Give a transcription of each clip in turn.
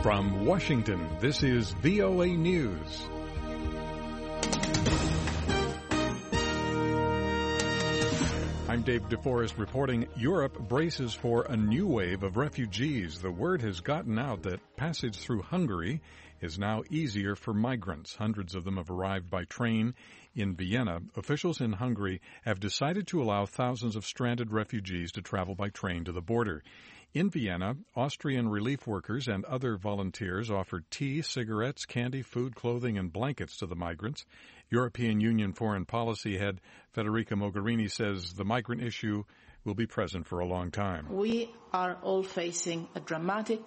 From Washington, this is VOA News. I'm Dave DeForest reporting Europe braces for a new wave of refugees. The word has gotten out that passage through Hungary is now easier for migrants. Hundreds of them have arrived by train in Vienna. Officials in Hungary have decided to allow thousands of stranded refugees to travel by train to the border. In Vienna, Austrian relief workers and other volunteers offered tea, cigarettes, candy, food, clothing, and blankets to the migrants. European Union Foreign Policy head Federica Mogherini says the migrant issue will be present for a long time. We are all facing a dramatic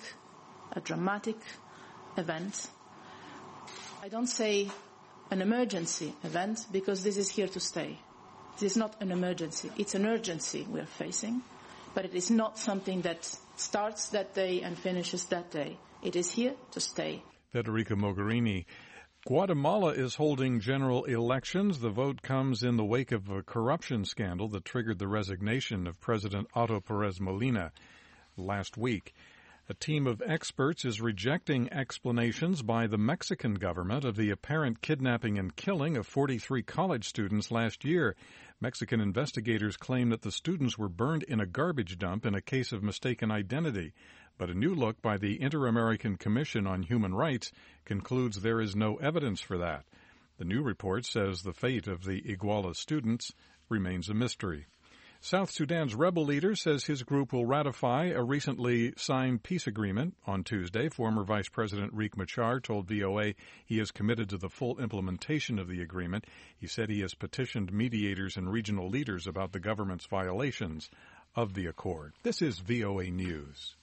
event. I don't say an emergency event because this is here to stay. This is not an emergency. It's an urgency we are facing. But it is not something that starts that day and finishes that day. It is here to stay. Federica Mogherini. Guatemala is holding general elections. The vote comes in the wake of a corruption scandal that triggered the resignation of President Otto Perez Molina last week. A team of experts is rejecting explanations by the Mexican government of the apparent kidnapping and killing of 43 college students last year. Mexican investigators claim that the students were burned in a garbage dump in a case of mistaken identity. But a new look by the Inter-American Commission on Human Rights concludes there is no evidence for that. The new report says the fate of the Iguala students remains a mystery. South Sudan's rebel leader says his group will ratify a recently signed peace agreement on Tuesday. Former Vice President Riek Machar told VOA he is committed to the full implementation of the agreement. He said he has petitioned mediators and regional leaders about the government's violations of the accord. This is VOA News.